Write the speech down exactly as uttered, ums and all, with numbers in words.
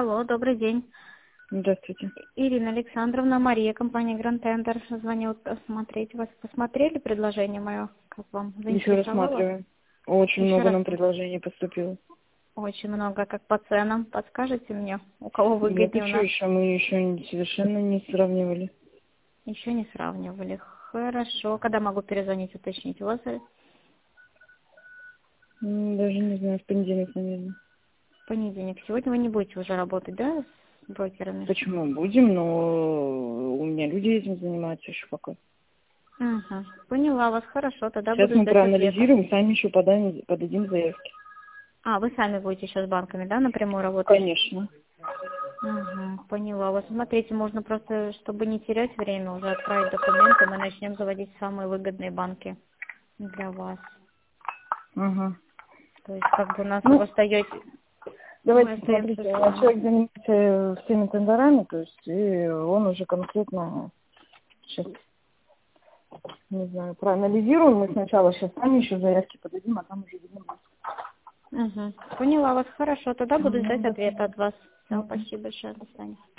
Алло, добрый день. Здравствуйте. Ирина Александровна, Мария, компания Grand Tender. Звоню посмотреть. Вас посмотрели предложение мое? Как вам? Еще Заинтересовало? рассматриваем. Очень Еще много раз. нам предложений поступило. Очень много. Как по ценам? Подскажете мне, у кого Нет, выгоднее у еще, нас? еще мы еще не- совершенно не сравнивали. Еще не сравнивали. Хорошо. Когда могу перезвонить, уточнить? У вас э, М, Даже не знаю, в понедельник, наверное. понедельник. Сегодня вы не будете уже работать, да, с брокерами? Почему? Будем, но у меня люди этим занимаются еще пока. Угу. Поняла вас. Хорошо. Тогда Сейчас буду мы ждать ответа. проанализируем, сами еще подаем, подадим заявки. А, вы сами будете сейчас с банками, да, напрямую работать? Конечно. Угу, поняла вас. Смотрите, можно просто, чтобы не терять время, уже отправить документы, мы начнем заводить самые выгодные банки для вас. Ага. То есть, как бы у нас вы Ну, остаетесь, мы давайте остаемся смотрите, с а вами. человек занимается всеми тендерами, то есть и он уже конкретно сейчас, не знаю, проанализируем. Мы сначала сейчас сами еще заявки подадим, а там уже видно будет. Угу. Поняла вас, хорошо, тогда буду Мгм, ждать до ответа свидания. от вас. Все, Мгм. спасибо большое, до свидания.